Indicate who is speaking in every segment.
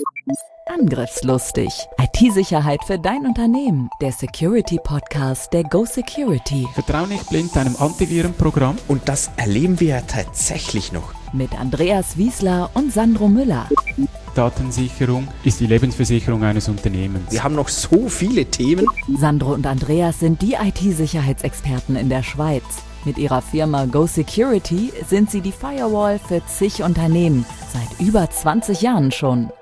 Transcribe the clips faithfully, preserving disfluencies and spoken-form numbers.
Speaker 1: Angriffslustig. I T-Sicherheit für dein Unternehmen. Der Security-Podcast der Go Security.
Speaker 2: Vertrau nicht blind deinem Antivirenprogramm.
Speaker 3: Und das erleben wir ja tatsächlich noch.
Speaker 1: Mit Andreas Wiesler und Sandro Müller.
Speaker 2: Datensicherung ist die Lebensversicherung eines Unternehmens.
Speaker 3: Wir haben noch so viele Themen.
Speaker 1: Sandro und Andreas sind die I T-Sicherheitsexperten in der Schweiz. Mit ihrer Firma Go Security sind sie die Firewall für zig Unternehmen. Seit über zwanzig Jahren schon.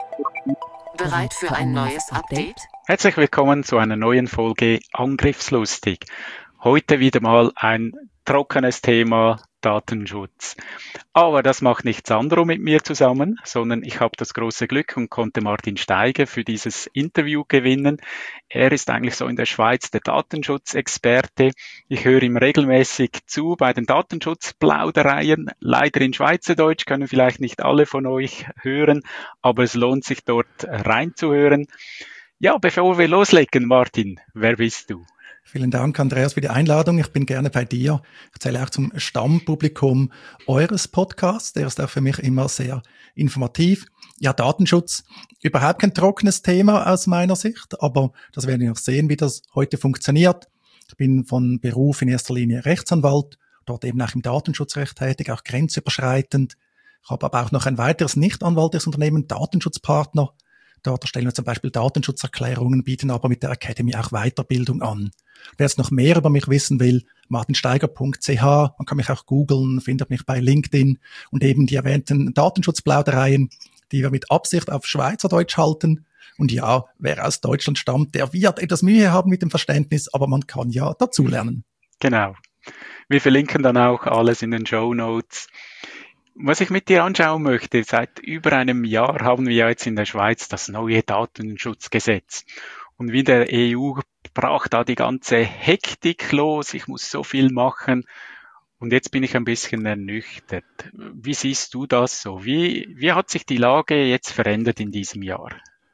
Speaker 4: Bereit für ein neues Update?
Speaker 2: Herzlich willkommen zu einer neuen Folge Angriffslustig. Heute wieder mal ein trockenes Thema, Datenschutz. Aber das macht nicht Sandro mit mir zusammen, sondern ich habe das große Glück und konnte Martin Steiger für dieses Interview gewinnen. Er ist eigentlich so in der Schweiz der Datenschutzexperte. Ich höre ihm regelmäßig zu bei den Datenschutzplaudereien. Leider in Schweizerdeutsch können vielleicht nicht alle von euch hören, aber es lohnt sich dort reinzuhören. Ja, bevor wir loslegen, Martin, wer bist du?
Speaker 5: Vielen Dank, Andreas, für die Einladung. Ich bin gerne bei dir. Ich zähle auch zum Stammpublikum eures Podcasts. Der ist auch für mich immer sehr informativ. Ja, Datenschutz, überhaupt kein trockenes Thema aus meiner Sicht, aber das werden wir noch sehen, wie das heute funktioniert. Ich bin von Beruf in erster Linie Rechtsanwalt, dort eben auch im Datenschutzrecht tätig, auch grenzüberschreitend. Ich habe aber auch noch ein weiteres nicht-anwaltliches Unternehmen, Datenschutzpartner. Dort erstellen wir zum Beispiel Datenschutzerklärungen, bieten aber mit der Academy auch Weiterbildung an. Wer jetzt noch mehr über mich wissen will, martinsteiger punkt c h, man kann mich auch googeln, findet mich bei LinkedIn und eben die erwähnten Datenschutzplaudereien, die wir mit Absicht auf Schweizerdeutsch halten. Und ja, wer aus Deutschland stammt, der wird etwas Mühe haben mit dem Verständnis, aber man kann ja dazulernen.
Speaker 2: Genau. Wir verlinken dann auch alles in den Shownotes. Was ich mit dir anschauen möchte, seit über einem Jahr haben wir ja jetzt in der Schweiz das neue Datenschutzgesetz. Und wie der E U brach da die ganze Hektik los, ich muss so viel machen. Und jetzt bin ich ein bisschen ernüchtert. Wie siehst du das so? Wie, wie hat sich die Lage jetzt verändert in diesem Jahr?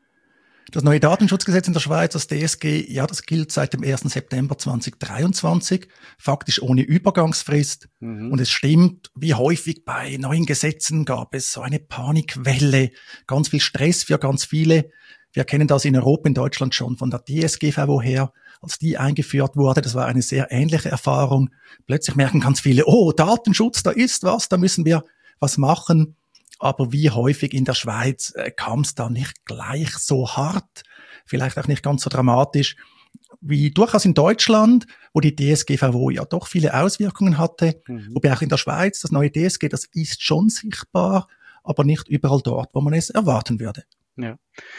Speaker 5: Das neue Datenschutzgesetz in der Schweiz, das D S G, ja, das gilt seit dem ersten September zweitausenddreiundzwanzig, faktisch ohne Übergangsfrist. Mhm. Und es stimmt, wie häufig bei neuen Gesetzen gab es so eine Panikwelle, ganz viel Stress für ganz viele. Wir kennen das in Europa, in Deutschland schon von der D S G V O her, als die eingeführt wurde. Das war eine sehr ähnliche Erfahrung. Plötzlich merken ganz viele, oh, Datenschutz, da ist was, da müssen wir was machen. Aber wie häufig in der Schweiz äh, kam es da nicht gleich so hart, vielleicht auch nicht ganz so dramatisch, wie durchaus in Deutschland, wo die D S G V O ja doch viele Auswirkungen hatte. Mhm. Wobei auch in der Schweiz, das neue D S G, das ist schon sichtbar, aber nicht überall dort, wo man es erwarten würde. Ja.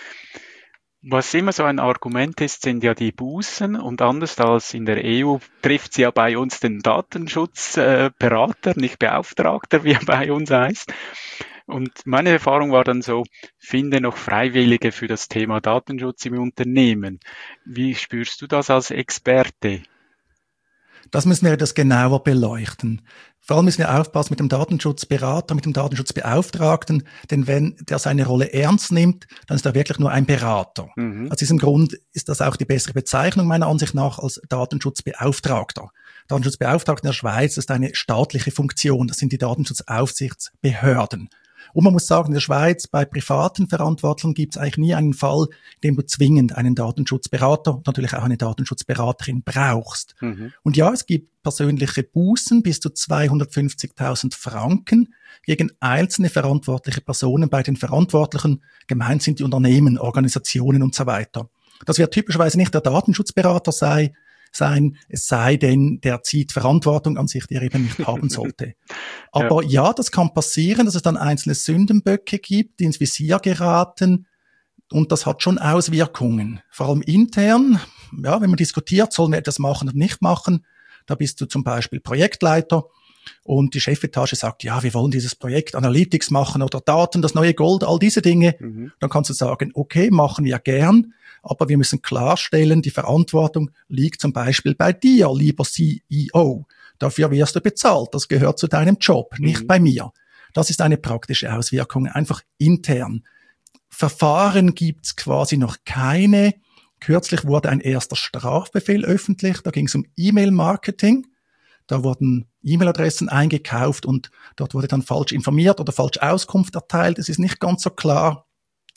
Speaker 2: Was immer so ein Argument ist, sind ja die Bußen, und anders als in der E U trifft sie ja bei uns den Datenschutzberater, äh, nicht Beauftragter, wie er bei uns heißt. Und meine Erfahrung war dann so, finde noch Freiwillige für das Thema Datenschutz im Unternehmen. Wie spürst du das als Experte?
Speaker 5: Das müssen wir etwas genauer beleuchten. Vor allem müssen wir aufpassen mit dem Datenschutzberater, mit dem Datenschutzbeauftragten, denn wenn der seine Rolle ernst nimmt, dann ist er wirklich nur ein Berater. Mhm. Aus diesem Grund ist das auch die bessere Bezeichnung meiner Ansicht nach als Datenschutzbeauftragter. Datenschutzbeauftragter in der Schweiz ist eine staatliche Funktion, das sind die Datenschutzaufsichtsbehörden. Und man muss sagen, in der Schweiz bei privaten Verantwortlichen gibt es eigentlich nie einen Fall, in dem du zwingend einen Datenschutzberater und natürlich auch eine Datenschutzberaterin brauchst. Mhm. Und ja, es gibt persönliche Bußen bis zu zweihundertfünfzigtausend Franken gegen einzelne verantwortliche Personen bei den Verantwortlichen. Gemeint sind die Unternehmen, Organisationen und so weiter. Das wird typischerweise nicht der Datenschutzberater sei, sein, es sei denn, der zieht Verantwortung an sich, die er eben nicht haben sollte. Aber ja. ja, das kann passieren, dass es dann einzelne Sündenböcke gibt, die ins Visier geraten, und das hat schon Auswirkungen. Vor allem intern, ja, wenn man diskutiert, sollen wir etwas machen oder nicht machen, da bist du zum Beispiel Projektleiter und die Chefetage sagt, ja, wir wollen dieses Projekt Analytics machen oder Daten, das neue Gold, all diese Dinge. Mhm. Dann kannst du sagen, okay, machen wir gern, aber wir müssen klarstellen, die Verantwortung liegt zum Beispiel bei dir, lieber C E O. Dafür wirst du bezahlt, das gehört zu deinem Job, nicht mhm. bei mir. Das ist eine praktische Auswirkung, einfach intern. Verfahren gibt's quasi noch keine. Kürzlich wurde ein erster Strafbefehl öffentlich, da ging es um E-Mail-Marketing. Da wurden E-Mail-Adressen eingekauft und dort wurde dann falsch informiert oder falsch Auskunft erteilt. Es ist nicht ganz so klar,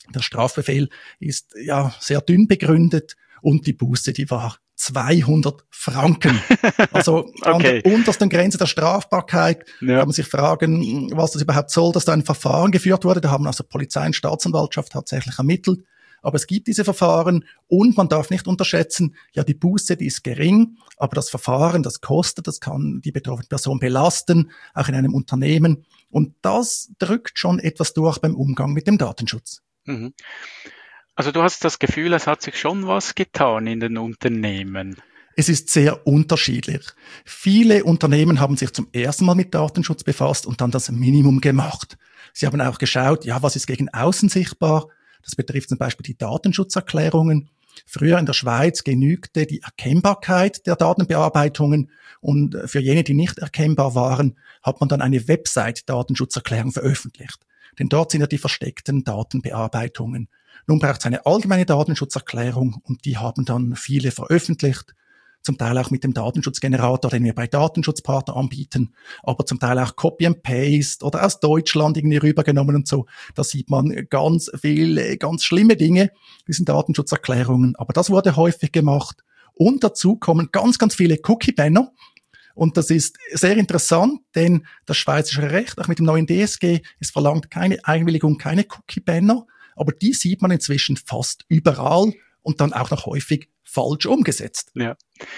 Speaker 5: Der Strafbefehl ist ja sehr dünn begründet und die Buße, die war zweihundert Franken. Also okay. An der untersten Grenze der Strafbarkeit ja. kann man sich fragen, was das überhaupt soll, dass da ein Verfahren geführt wurde. Da haben also Polizei und Staatsanwaltschaft tatsächlich ermittelt. Aber es gibt diese Verfahren und man darf nicht unterschätzen, ja, die Buße, die ist gering, aber das Verfahren, das kostet, das kann die betroffene Person belasten, auch in einem Unternehmen. Und das drückt schon etwas durch beim Umgang mit dem Datenschutz.
Speaker 2: Mhm. Also du hast das Gefühl, es hat sich schon was getan in den Unternehmen.
Speaker 5: Es ist sehr unterschiedlich. Viele Unternehmen haben sich zum ersten Mal mit Datenschutz befasst und dann das Minimum gemacht. Sie haben auch geschaut, ja, was ist gegen außen sichtbar? Das betrifft zum Beispiel die Datenschutzerklärungen. Früher in der Schweiz genügte die Erkennbarkeit der Datenbearbeitungen und für jene, die nicht erkennbar waren, hat man dann eine Website-Datenschutzerklärung veröffentlicht. Denn dort sind ja die versteckten Datenbearbeitungen. Nun braucht es eine allgemeine Datenschutzerklärung und die haben dann viele veröffentlicht. Zum Teil auch mit dem Datenschutzgenerator, den wir bei Datenschutzpartner anbieten, aber zum Teil auch Copy and Paste oder aus Deutschland irgendwie rübergenommen und so. Da sieht man ganz viele, ganz schlimme Dinge, diesen Datenschutzerklärungen. Aber das wurde häufig gemacht. Und dazu kommen ganz, ganz viele Cookie-Banner. Und das ist sehr interessant, denn das schweizerische Recht, auch mit dem neuen D S G, es verlangt keine Einwilligung, keine Cookie-Banner. Aber die sieht man inzwischen fast überall und dann auch noch häufig falsch umgesetzt.
Speaker 2: Ja.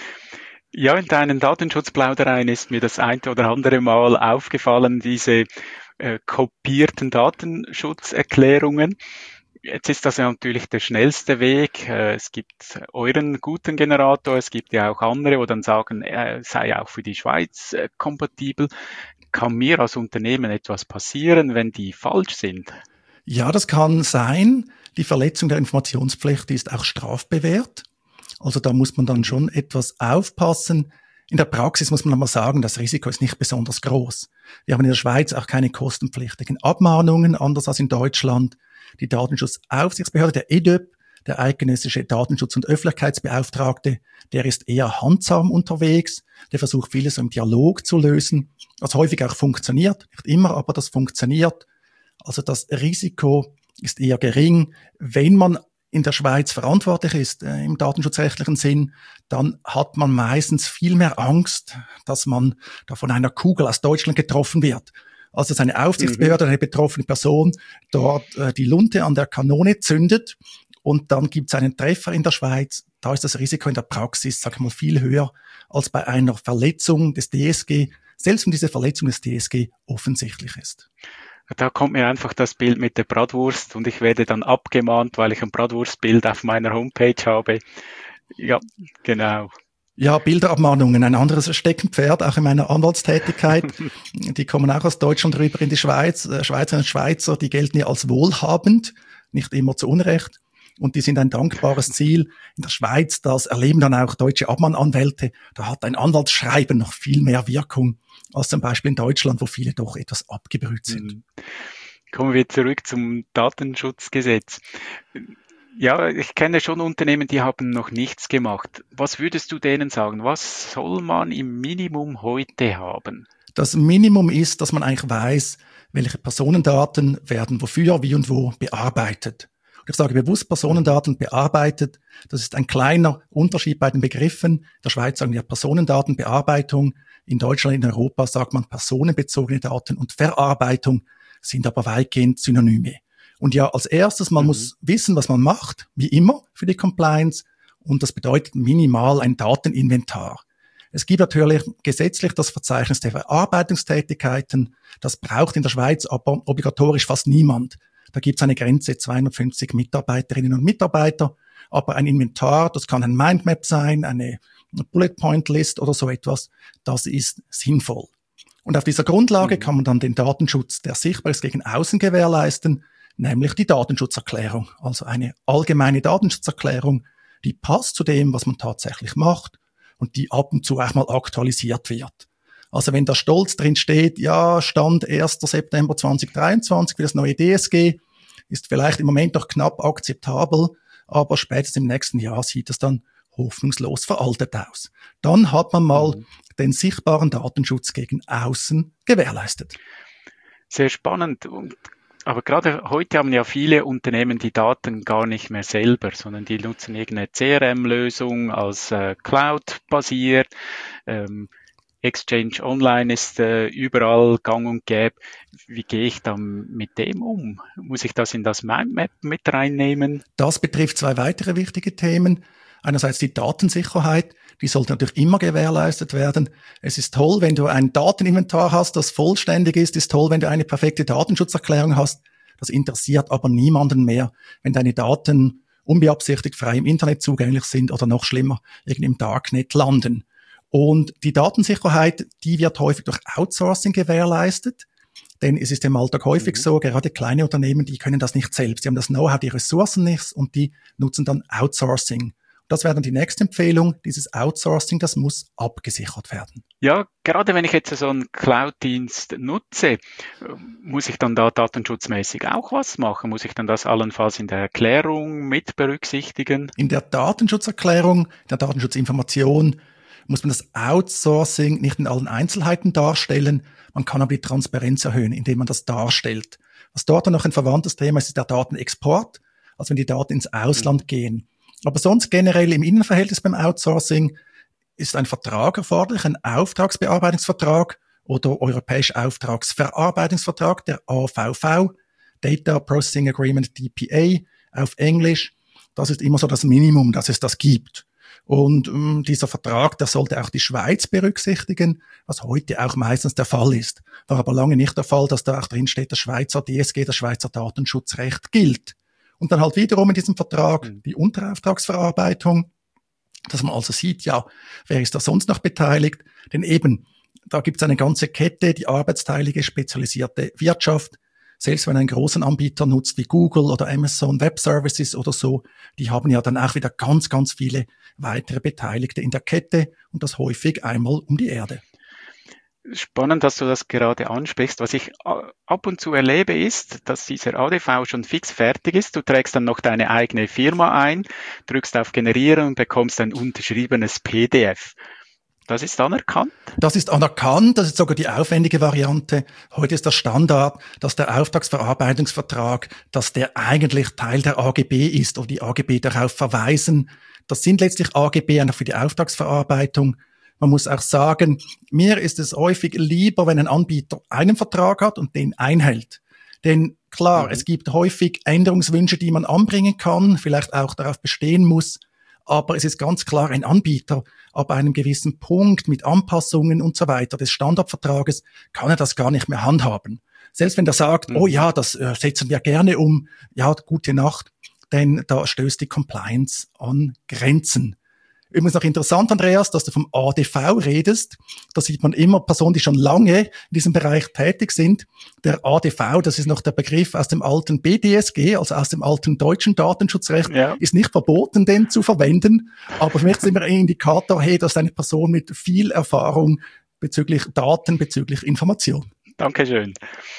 Speaker 2: Ja, in deinen Datenschutzplaudereien ist mir das ein oder andere Mal aufgefallen, diese äh, kopierten Datenschutzerklärungen. Jetzt ist das ja natürlich der schnellste Weg. Äh, es gibt euren guten Generator, es gibt ja auch andere, die dann sagen, er sei auch für die Schweiz äh, kompatibel. Kann mir als Unternehmen etwas passieren, wenn die falsch sind?
Speaker 5: Ja, das kann sein. Die Verletzung der Informationspflicht ist auch strafbewehrt. Also da muss man dann schon etwas aufpassen. In der Praxis muss man mal sagen, das Risiko ist nicht besonders groß. Wir haben in der Schweiz auch keine kostenpflichtigen Abmahnungen, anders als in Deutschland. Die Datenschutzaufsichtsbehörde, der E D Ö P, der eidgenössische Datenschutz- und Öffentlichkeitsbeauftragte, der ist eher handsam unterwegs. Der versucht vieles im Dialog zu lösen, was häufig auch funktioniert. Nicht immer, aber das funktioniert. Also das Risiko ist eher gering. Wenn man in der Schweiz verantwortlich ist, äh, im datenschutzrechtlichen Sinn, dann hat man meistens viel mehr Angst, dass man da von einer Kugel aus Deutschland getroffen wird. Also dass eine Aufsichtsbehörde, eine betroffene Person dort äh, die Lunte an der Kanone zündet und dann gibt es einen Treffer in der Schweiz. Da ist das Risiko in der Praxis, sag ich mal, viel höher als bei einer Verletzung des D S G, selbst wenn diese Verletzung des D S G offensichtlich ist.
Speaker 2: Da kommt mir einfach das Bild mit der Bratwurst und ich werde dann abgemahnt, weil ich ein Bratwurstbild auf meiner Homepage habe. Ja, genau.
Speaker 5: Ja, Bilderabmahnungen, ein anderes Steckenpferd, auch in meiner Anwaltstätigkeit. Die kommen auch aus Deutschland rüber in die Schweiz. Schweizerinnen und Schweizer, die gelten ja als wohlhabend, nicht immer zu Unrecht. Und die sind ein dankbares Ziel. In der Schweiz, das erleben dann auch deutsche Abmahnanwälte, da hat ein Anwaltsschreiben noch viel mehr Wirkung als zum Beispiel in Deutschland, wo viele doch etwas abgebrüht sind.
Speaker 2: Kommen wir zurück zum Datenschutzgesetz. Ja, ich kenne schon Unternehmen, die haben noch nichts gemacht. Was würdest du denen sagen? Was soll man im Minimum heute haben?
Speaker 5: Das Minimum ist, dass man eigentlich weiß, welche Personendaten werden wofür, wie und wo bearbeitet. Und ich sage bewusst Personendaten bearbeitet. Das ist ein kleiner Unterschied bei den Begriffen. In der Schweiz sagen wir Personendatenbearbeitung. In Deutschland, in Europa sagt man personenbezogene Daten und Verarbeitung sind aber weitgehend Synonyme. Und ja, als erstes, man mhm. muss wissen, was man macht, wie immer für die Compliance. Und das bedeutet minimal ein Dateninventar. Es gibt natürlich gesetzlich das Verzeichnis der Verarbeitungstätigkeiten. Das braucht in der Schweiz aber obligatorisch fast niemand. Da gibt es eine Grenze, zweihundertfünfzig Mitarbeiterinnen und Mitarbeiter. Aber ein Inventar, das kann ein Mindmap sein, eine Bullet Point List oder so etwas, das ist sinnvoll. Und auf dieser Grundlage mhm. kann man dann den Datenschutz, der sichtbar ist, gegen außen gewährleisten, nämlich die Datenschutzerklärung. Also eine allgemeine Datenschutzerklärung, die passt zu dem, was man tatsächlich macht und die ab und zu auch mal aktualisiert wird. Also wenn da stolz drin steht, ja, Stand erster September zweitausenddreiundzwanzig für das neue D S G, ist vielleicht im Moment noch knapp akzeptabel, aber spätestens im nächsten Jahr sieht es dann hoffnungslos veraltet aus. Dann hat man mal mhm. den sichtbaren Datenschutz gegen außen gewährleistet.
Speaker 2: Sehr spannend. Und Aber gerade heute haben ja viele Unternehmen die Daten gar nicht mehr selber, sondern die nutzen irgendeine C R M-Lösung als äh, Cloud-basiert. Ähm, Exchange Online ist äh, überall gang und gäbe. Wie gehe ich dann mit dem um? Muss ich das in das Mindmap mit reinnehmen?
Speaker 5: Das betrifft zwei weitere wichtige Themen. Einerseits die Datensicherheit, die sollte natürlich immer gewährleistet werden. Es ist toll, wenn du ein Dateninventar hast, das vollständig ist. Es ist toll, wenn du eine perfekte Datenschutzerklärung hast. Das interessiert aber niemanden mehr, wenn deine Daten unbeabsichtigt frei im Internet zugänglich sind oder noch schlimmer, irgendwie im Darknet landen. Und die Datensicherheit, die wird häufig durch Outsourcing gewährleistet. Denn es ist im Alltag häufig mhm. so, gerade kleine Unternehmen, die können das nicht selbst. Die haben das Know-how, die Ressourcen nicht und die nutzen dann Outsourcing. Das wäre dann die nächste Empfehlung. Dieses Outsourcing, das muss abgesichert werden.
Speaker 2: Ja, gerade wenn ich jetzt so einen Cloud-Dienst nutze, muss ich dann da datenschutzmäßig auch was machen? Muss ich dann das allenfalls in der Erklärung mit berücksichtigen?
Speaker 5: In der Datenschutzerklärung, der Datenschutzinformation muss man das Outsourcing nicht in allen Einzelheiten darstellen. Man kann aber die Transparenz erhöhen, indem man das darstellt. Was dort dann noch ein verwandtes Thema ist, ist der Datenexport, also wenn die Daten ins Ausland mhm. gehen. Aber sonst generell im Innenverhältnis beim Outsourcing ist ein Vertrag erforderlich, ein Auftragsbearbeitungsvertrag oder europäischer Auftragsverarbeitungsvertrag, der A V V, Data Processing Agreement, D P A, auf Englisch. Das ist immer so das Minimum, dass es das gibt. Und ähm, dieser Vertrag, der sollte auch die Schweiz berücksichtigen, was heute auch meistens der Fall ist. War aber lange nicht der Fall, dass da auch drin steht, das Schweizer D S G, das Schweizer Datenschutzrecht gilt. Und dann halt wiederum in diesem Vertrag die Unterauftragsverarbeitung, dass man also sieht, ja, wer ist da sonst noch beteiligt? Denn eben, da gibt es eine ganze Kette, die arbeitsteilige, spezialisierte Wirtschaft. Selbst wenn ein großen Anbieter nutzt wie Google oder Amazon Web Services oder so, die haben ja dann auch wieder ganz, ganz viele weitere Beteiligte in der Kette und das häufig einmal um die Erde.
Speaker 2: Spannend, dass du das gerade ansprichst. Was ich ab und zu erlebe, ist, dass dieser A D V schon fix fertig ist. Du trägst dann noch deine eigene Firma ein, drückst auf Generieren und bekommst ein unterschriebenes P D F. Das ist anerkannt?
Speaker 5: Das ist anerkannt, das ist sogar die aufwendige Variante. Heute ist der Standard, dass der Auftragsverarbeitungsvertrag, dass der eigentlich Teil der A G B ist oder die A G B darauf verweisen. Das sind letztlich A G B einfach für die Auftragsverarbeitung. Man muss auch sagen, mir ist es häufig lieber, wenn ein Anbieter einen Vertrag hat und den einhält. Denn klar, mhm. es gibt häufig Änderungswünsche, die man anbringen kann, vielleicht auch darauf bestehen muss. Aber es ist ganz klar, ein Anbieter ab einem gewissen Punkt mit Anpassungen und so weiter des Standardvertrages kann er das gar nicht mehr handhaben. Selbst wenn er sagt, mhm. oh ja, das äh, setzen wir gerne um, ja, gute Nacht, denn da stößt die Compliance an Grenzen. Übrigens noch interessant, Andreas, dass du vom A D V redest. Da sieht man immer Personen, die schon lange in diesem Bereich tätig sind. Der A D V, das ist noch der Begriff aus dem alten B D S G, also aus dem alten deutschen Datenschutzrecht, ja. ist nicht verboten, den zu verwenden. Aber für mich ist immer ein Indikator, hey, das ist eine Person mit viel Erfahrung bezüglich Daten, bezüglich Information.
Speaker 2: Dankeschön.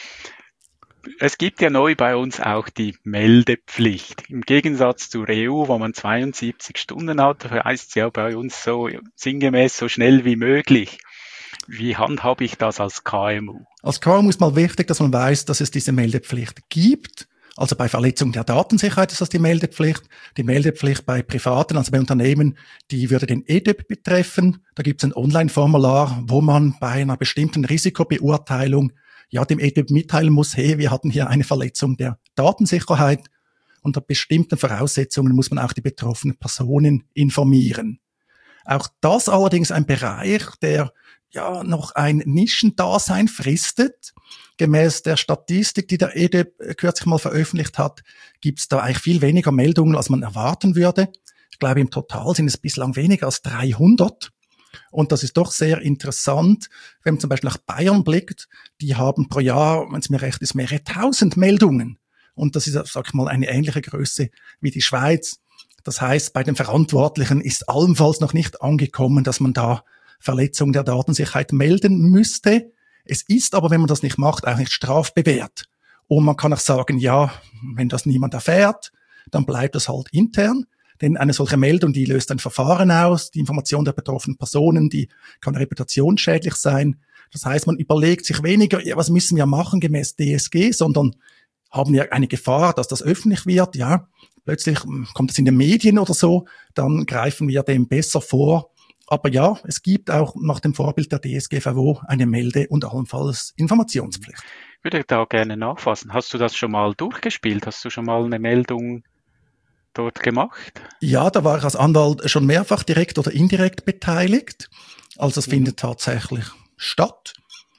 Speaker 2: Es gibt ja neu bei uns auch die Meldepflicht. Im Gegensatz zur E U, wo man zweiundsiebzig Stunden hat, heißt es ja bei uns so sinngemäß so schnell wie möglich. Wie handhabe ich das als K M U?
Speaker 5: Als K M U ist mal wichtig, dass man weiß, dass es diese Meldepflicht gibt. Also bei Verletzung der Datensicherheit ist das die Meldepflicht. Die Meldepflicht bei Privaten, also bei Unternehmen, die würde den E D I P betreffen. Da gibt es ein Online-Formular, wo man bei einer bestimmten Risikobeurteilung ja dem E D I P mitteilen muss, hey, wir hatten hier eine Verletzung der Datensicherheit. Unter bestimmten Voraussetzungen muss man auch die betroffenen Personen informieren. Auch das allerdings ein Bereich, der ja noch ein Nischendasein fristet. Gemäß der Statistik, die der E D I P kürzlich mal veröffentlicht hat, gibt es da eigentlich viel weniger Meldungen, als man erwarten würde. Ich glaube, im Total sind es bislang weniger als dreihundert. Und das ist doch sehr interessant, wenn man zum Beispiel nach Bayern blickt. Die haben pro Jahr, wenn es mir recht ist, mehrere tausend Meldungen. Und das ist, sag ich mal, eine ähnliche Größe wie die Schweiz. Das heißt, bei den Verantwortlichen ist allenfalls noch nicht angekommen, dass man da Verletzung der Datensicherheit melden müsste. Es ist aber, wenn man das nicht macht, auch nicht strafbewehrt. Und man kann auch sagen, ja, wenn das niemand erfährt, dann bleibt das halt intern. Denn eine solche Meldung, die löst ein Verfahren aus, die Information der betroffenen Personen, die kann reputationsschädlich sein. Das heißt, man überlegt sich weniger, ja, was müssen wir machen gemäß D S G, sondern haben wir eine Gefahr, dass das öffentlich wird, ja, plötzlich kommt es in den Medien oder so, dann greifen wir dem besser vor. Aber ja, es gibt auch nach dem Vorbild der D S G V O eine Melde- und allenfalls Informationspflicht.
Speaker 2: Ich würde da gerne nachfassen. Hast du das schon mal durchgespielt? Hast du schon mal eine Meldung dort gemacht?
Speaker 5: Ja, da war ich als Anwalt schon mehrfach direkt oder indirekt beteiligt. Also es mhm. findet tatsächlich statt.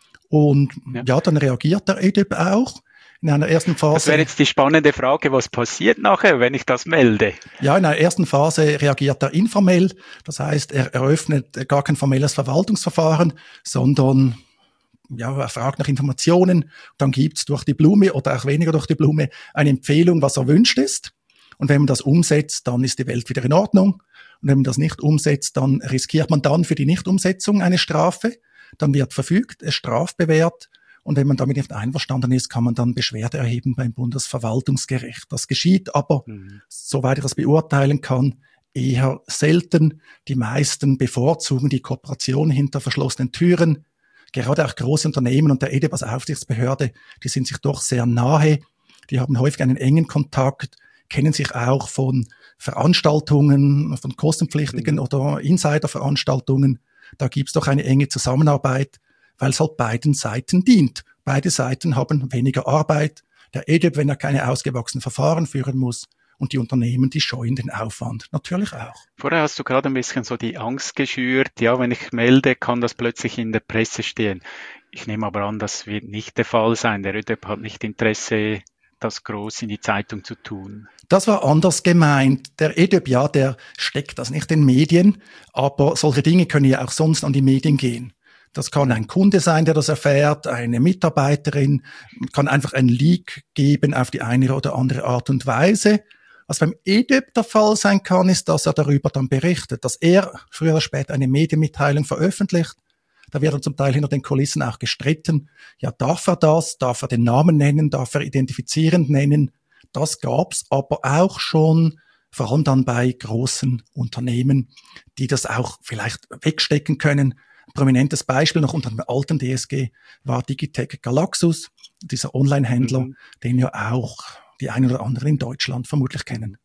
Speaker 5: Und ja. ja, dann reagiert der E D I B auch. In einer ersten Phase.
Speaker 2: Das wäre jetzt die spannende Frage, was passiert nachher, wenn ich das melde?
Speaker 5: Ja, in einer ersten Phase reagiert er informell. Das heißt, er eröffnet gar kein formelles Verwaltungsverfahren, sondern ja, er fragt nach Informationen. Dann gibt's durch die Blume oder auch weniger durch die Blume eine Empfehlung, was erwünscht ist. Und wenn man das umsetzt, dann ist die Welt wieder in Ordnung. Und wenn man das nicht umsetzt, dann riskiert man dann für die Nichtumsetzung eine Strafe. Dann wird verfügt, es strafbewehrt. Und wenn man damit nicht einverstanden ist, kann man dann Beschwerde erheben beim Bundesverwaltungsgericht. Das geschieht aber, mhm. soweit ich das beurteilen kann, eher selten. Die meisten bevorzugen die Kooperation hinter verschlossenen Türen. Gerade auch große Unternehmen und der E D I B als Aufsichtsbehörde, die sind sich doch sehr nahe. Die haben häufig einen engen Kontakt, kennen sich auch von Veranstaltungen, von kostenpflichtigen mhm. oder Insiderveranstaltungen. Da gibt's doch eine enge Zusammenarbeit, weil es halt beiden Seiten dient. Beide Seiten haben weniger Arbeit. Der E D I B, wenn er keine ausgewachsenen Verfahren führen muss, und die Unternehmen, die scheuen den Aufwand natürlich auch.
Speaker 2: Vorher hast du gerade ein bisschen so die Angst geschürt. Ja, wenn ich melde, kann das plötzlich in der Presse stehen. Ich nehme aber an, das wird nicht der Fall sein. Der E D I B hat nicht Interesse, das groß in die Zeitung zu tun.
Speaker 5: Das war anders gemeint. Der E D I B, ja, der steckt das nicht in Medien, aber solche Dinge können ja auch sonst an die Medien gehen. Das kann ein Kunde sein, der das erfährt, eine Mitarbeiterin, kann einfach einen Leak geben auf die eine oder andere Art und Weise. Was beim E D I B der Fall sein kann, ist, dass er darüber dann berichtet, dass er früher oder später eine Medienmitteilung veröffentlicht. Da wird dann zum Teil hinter den Kulissen auch gestritten. Ja, darf er das? Darf er den Namen nennen? Darf er identifizierend nennen? Das gab's aber auch schon, vor allem dann bei großen Unternehmen, die das auch vielleicht wegstecken können. Ein prominentes Beispiel noch unter dem alten D S G war Digitec Galaxus, dieser Online-Händler, mhm. den ja auch die einen oder anderen in Deutschland vermutlich kennen.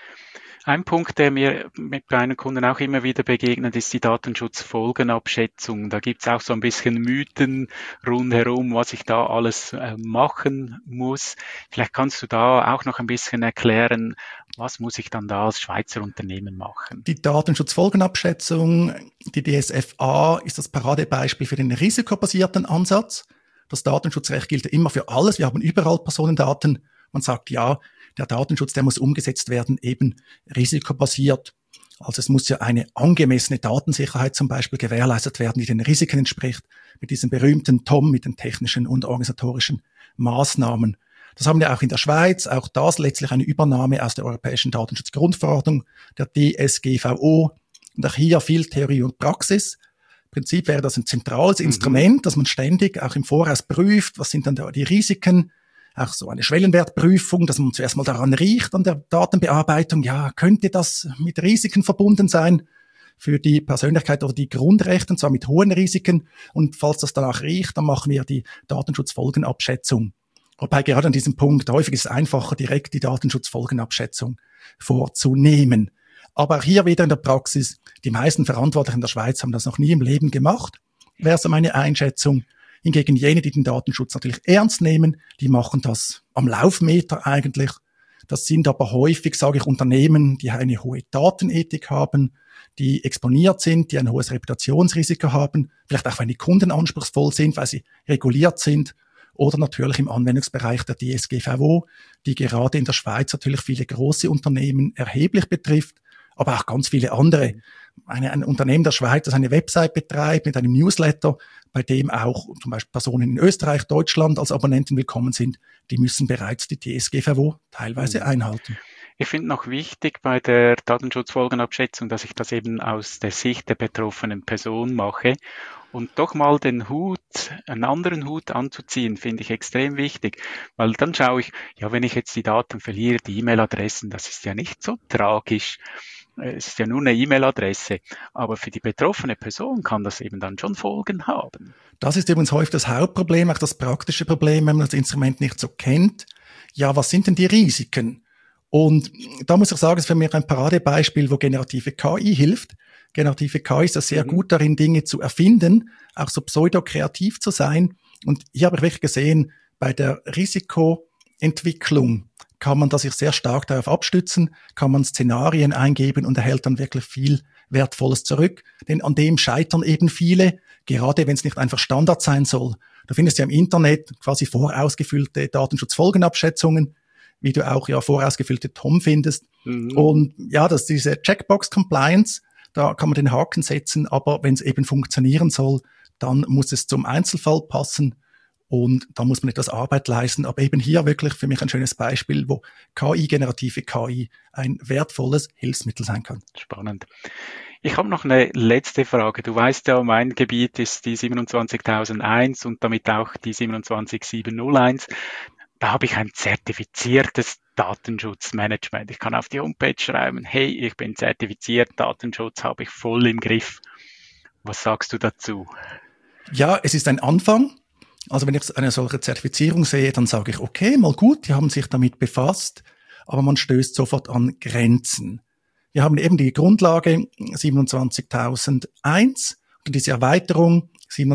Speaker 2: Ein Punkt, der mir mit meinen Kunden auch immer wieder begegnet, ist die Datenschutzfolgenabschätzung. Da gibt's auch so ein bisschen Mythen rundherum, was ich da alles äh, machen muss. Vielleicht kannst du da auch noch ein bisschen erklären, was muss ich dann da als Schweizer Unternehmen machen?
Speaker 5: Die Datenschutzfolgenabschätzung, die D S F A, ist das Paradebeispiel für den risikobasierten Ansatz. Das Datenschutzrecht gilt immer für alles. Wir haben überall Personendaten. Man sagt, ja, der Datenschutz, der muss umgesetzt werden, eben risikobasiert. Also es muss ja eine angemessene Datensicherheit zum Beispiel gewährleistet werden, die den Risiken entspricht, mit diesem berühmten T O M, mit den technischen und organisatorischen Maßnahmen. Das haben wir auch in der Schweiz, auch das letztlich eine Übernahme aus der Europäischen Datenschutzgrundverordnung, der D S G V O. Und auch hier viel Theorie und Praxis. Im Prinzip wäre das ein zentrales mhm. Instrument, dass man ständig auch im Voraus prüft, was sind dann da die Risiken, auch so eine Schwellenwertprüfung, dass man zuerst mal daran riecht an der Datenbearbeitung. Ja, könnte das mit Risiken verbunden sein für die Persönlichkeit oder die Grundrechte, und zwar mit hohen Risiken. Und falls das danach riecht, dann machen wir die Datenschutzfolgenabschätzung. Wobei gerade an diesem Punkt häufig ist es einfacher, direkt die Datenschutzfolgenabschätzung vorzunehmen. Aber auch hier wieder in der Praxis, die meisten Verantwortlichen der Schweiz haben das noch nie im Leben gemacht, wäre so meine Einschätzung. Hingegen jene, die den Datenschutz natürlich ernst nehmen, die machen das am Laufmeter eigentlich. Das sind aber häufig, sage ich, Unternehmen, die eine hohe Datenethik haben, die exponiert sind, die ein hohes Reputationsrisiko haben, vielleicht auch, wenn die Kunden anspruchsvoll sind, weil sie reguliert sind, oder natürlich im Anwendungsbereich der D S G V O, die gerade in der Schweiz natürlich viele große Unternehmen erheblich betrifft, aber auch ganz viele andere. Eine, ein Unternehmen der Schweiz, das eine Website betreibt mit einem Newsletter, bei dem auch zum Beispiel Personen in Österreich, Deutschland als Abonnenten willkommen sind, die müssen bereits die D S G V O teilweise einhalten.
Speaker 2: Ich finde noch wichtig bei der Datenschutzfolgenabschätzung, dass ich das eben aus der Sicht der betroffenen Person mache. Und doch mal den Hut, einen anderen Hut anzuziehen, finde ich extrem wichtig. Weil dann schaue ich, ja, wenn ich jetzt die Daten verliere, die E-Mail-Adressen, das ist ja nicht so tragisch. es ist ja nur eine E-Mail-Adresse, aber für die betroffene Person kann das eben dann schon Folgen haben.
Speaker 5: Das ist übrigens häufig das Hauptproblem, auch das praktische Problem, wenn man das Instrument nicht so kennt. Ja, was sind denn die Risiken? Und da muss ich sagen, es ist für mich ein Paradebeispiel, wo generative K I hilft. Generative K I ist ja sehr mhm. gut darin, Dinge zu erfinden, auch so pseudo-kreativ zu sein. Und hier habe ich wirklich gesehen, bei der Risikoentwicklung kann man da sich sehr stark darauf abstützen, kann man Szenarien eingeben und erhält dann wirklich viel Wertvolles zurück. Denn an dem scheitern eben viele, gerade wenn es nicht einfach Standard sein soll. Du findest ja im Internet quasi vorausgefüllte Datenschutzfolgenabschätzungen, wie du auch ja vorausgefüllte T O M findest. Mhm. Und ja, das ist diese Checkbox Compliance, da kann man den Haken setzen, aber wenn es eben funktionieren soll, dann muss es zum Einzelfall passen. Und da muss man etwas Arbeit leisten. Aber eben hier wirklich für mich ein schönes Beispiel, wo K I, generative K I, ein wertvolles Hilfsmittel sein kann.
Speaker 2: Spannend. Ich habe noch eine letzte Frage. Du weißt ja, mein Gebiet ist die siebenundzwanzigtausendeins und damit auch die siebenundzwanzigsiebenhunderteins. Da habe ich ein zertifiziertes Datenschutzmanagement. Ich kann auf die Homepage schreiben, hey, ich bin zertifiziert, Datenschutz habe ich voll im Griff. Was sagst du dazu?
Speaker 5: Ja, es ist ein Anfang. Also wenn ich eine solche Zertifizierung sehe, dann sage ich, okay, mal gut, die haben sich damit befasst, aber man stößt sofort an Grenzen. Wir haben eben die Grundlage siebenundzwanzigtausendeins und diese Erweiterung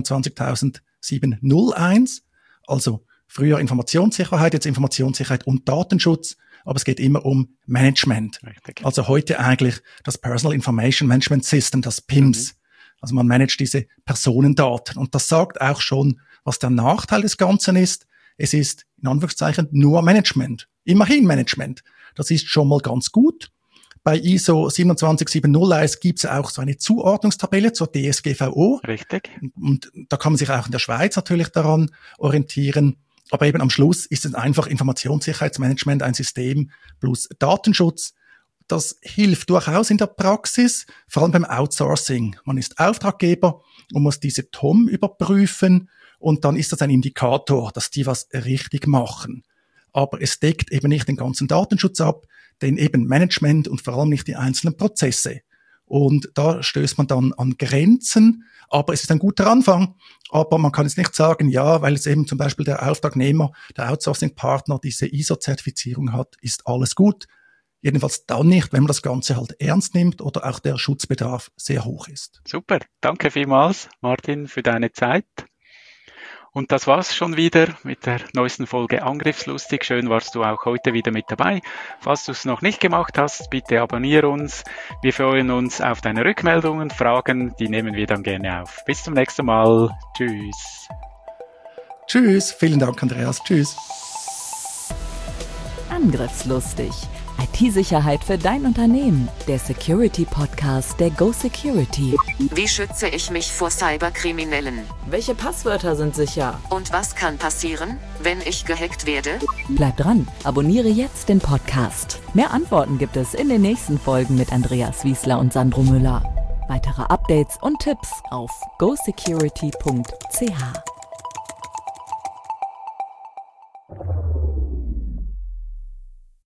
Speaker 5: siebenundzwanzigtausendsiebenhunderteins, also früher Informationssicherheit, jetzt Informationssicherheit und Datenschutz, aber es geht immer um Management. Richtig. Also heute eigentlich das Personal Information Management System, das P I M S. Mhm. Also man managt diese Personendaten und das sagt auch schon, was der Nachteil des Ganzen ist. Es ist in Anführungszeichen nur Management. Immerhin Management. Das ist schon mal ganz gut. Bei I S O siebenundzwanzigsiebenhunderteins gibt es auch so eine Zuordnungstabelle zur D S G V O.
Speaker 2: Richtig.
Speaker 5: Und da kann man sich auch in der Schweiz natürlich daran orientieren. Aber eben am Schluss ist es einfach Informationssicherheitsmanagement, ein System plus Datenschutz. Das hilft durchaus in der Praxis, vor allem beim Outsourcing. Man ist Auftraggeber und muss diese T O M überprüfen und dann ist das ein Indikator, dass die was richtig machen. Aber es deckt eben nicht den ganzen Datenschutz ab, denn eben Management und vor allem nicht die einzelnen Prozesse. Und da stößt man dann an Grenzen, aber es ist ein guter Anfang. Aber man kann jetzt nicht sagen, ja, weil es eben zum Beispiel der Auftragnehmer, der Outsourcing-Partner diese I S O-Zertifizierung hat, ist alles gut. Jedenfalls dann nicht, wenn man das Ganze halt ernst nimmt oder auch der Schutzbedarf sehr hoch ist.
Speaker 2: Super, danke vielmals, Martin, für deine Zeit. Und das war's schon wieder mit der neuesten Folge Angriffslustig. Schön warst du auch heute wieder mit dabei. Falls du es noch nicht gemacht hast, bitte abonniere uns. Wir freuen uns auf deine Rückmeldungen, Fragen, die nehmen wir dann gerne auf. Bis zum nächsten Mal. Tschüss.
Speaker 5: Tschüss. Vielen Dank, Andreas. Tschüss.
Speaker 1: Angriffslustig. I T-Sicherheit für dein Unternehmen. Der Security-Podcast der Go Security.
Speaker 4: Wie schütze ich mich vor Cyberkriminellen?
Speaker 1: Welche Passwörter sind sicher?
Speaker 4: Und was kann passieren, wenn ich gehackt werde?
Speaker 1: Bleib dran, abonniere jetzt den Podcast. Mehr Antworten gibt es in den nächsten Folgen mit Andreas Wiesler und Sandro Müller. Weitere Updates und Tipps auf go security punkt c h.